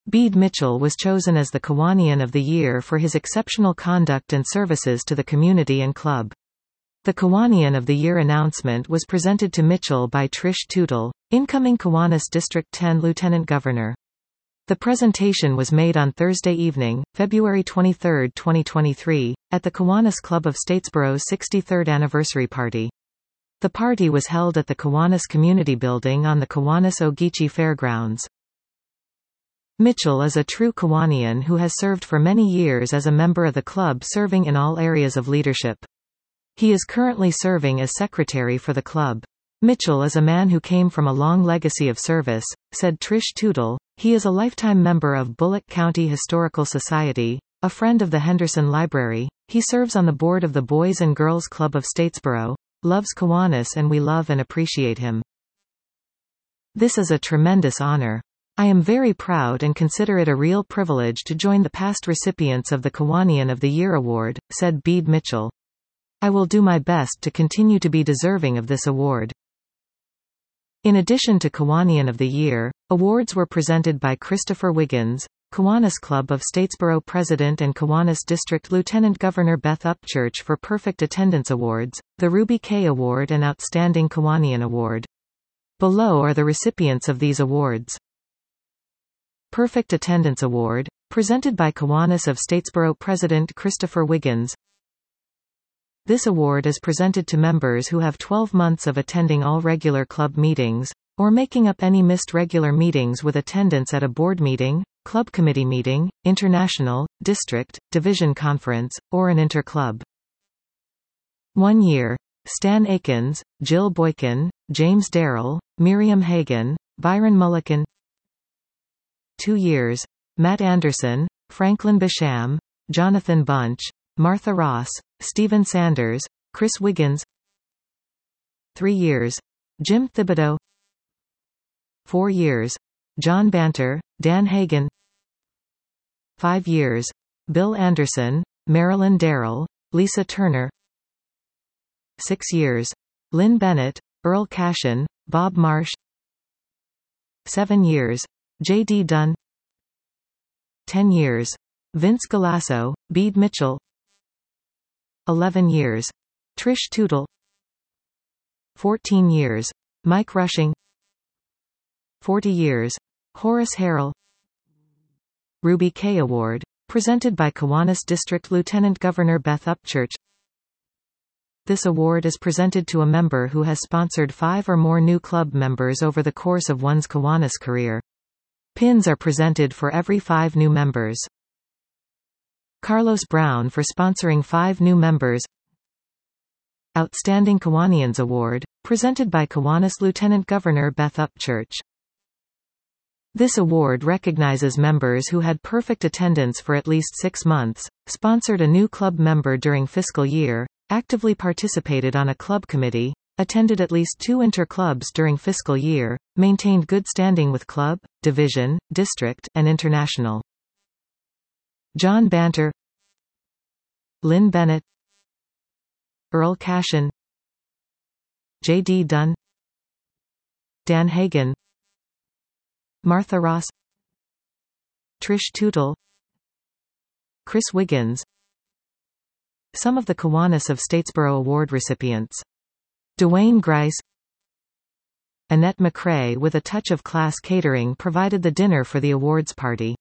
Bede Mitchell was chosen as the Kiwanian of the Year for his exceptional conduct and services to the community and club. The Kiwanian of the Year announcement was presented to Mitchell by Trish Tootle, incoming Kiwanis District 10 Lieutenant Governor. The presentation was made on Thursday evening, February 23, 2023, at the Kiwanis Club of Statesboro's 63rd anniversary party. The party was held at the Kiwanis Community Building on the Kiwanis-Ogeechee Fairgrounds. Mitchell is a true Kiwanian who has served for many years as a member of the club, serving in all areas of leadership. He is currently serving as secretary for the club. Mitchell is a man who came from a long legacy of service, said Trish Tootle. He is a lifetime member of Bullock County Historical Society, a friend of the Henderson Library. He serves on the board of the Boys and Girls Club of Statesboro, loves Kiwanis, and we love and appreciate him. This is a tremendous honor. I am very proud and consider it a real privilege to join the past recipients of the Kiwanian of the Year award, said Bede Mitchell. I will do my best to continue to be deserving of this award. In addition to Kiwanian of the Year, awards were presented by Christopher Wiggins, Kiwanis Club of Statesboro President, and Kiwanis District Lieutenant Governor Beth Upchurch for Perfect Attendance Awards, the Ruby K Award and Outstanding Kiwanian Award. Below are the recipients of these awards. Perfect Attendance Award, presented by Kiwanis of Statesboro President Christopher Wiggins. This award is presented to members who have 12 months of attending all regular club meetings, or making up any missed regular meetings with attendance at a board meeting, club committee meeting, international, district, division conference, or an inter-club. 1 year. Stan Akins, Jill Boykin, James Darrell, Miriam Hagan, Byron Mulliken. 2 years. Matt Anderson, Franklin Basham, Jonathan Bunch, Martha Ross, Stephen Sanders, Chris Wiggins. 3 years. Jim Thibodeau. 4 years. John Banter, Dan Hagan. 5 years. Bill Anderson, Marilyn Darrell, Lisa Turner. 6 years. Lynn Bennett, Earl Cashin, Bob Marsh. 7 years. J.D. Dunn. 10 years. Vince Galasso, Bede Mitchell. 11 years. Trish Tootle. 14 years. Mike Rushing. 40 years. Horace Harrell. Ruby K Award, presented by Kiwanis District Lieutenant Governor Beth Upchurch. This award is presented to a member who has sponsored 5 or more new club members over the course of one's Kiwanis career. Pins are presented for every 5 new members. Carlos Brown for sponsoring 5 new members. Outstanding Kiwanians Award, presented by Kiwanis Lieutenant Governor Beth Upchurch. This award recognizes members who had perfect attendance for at least 6 months, sponsored a new club member during fiscal year, actively participated on a club committee, attended at least 2 inter-clubs during fiscal year, maintained good standing with club, division, district, and international. John Banter, Lynn Bennett, Earl Cashin, J.D. Dunn, Dan Hagan, Martha Ross, Trish Tootle, Chris Wiggins. Some of the Kiwanis of Statesboro Award recipients: Dwayne Grice, Annette McCrae. With a touch of class, catering provided the dinner for the awards party.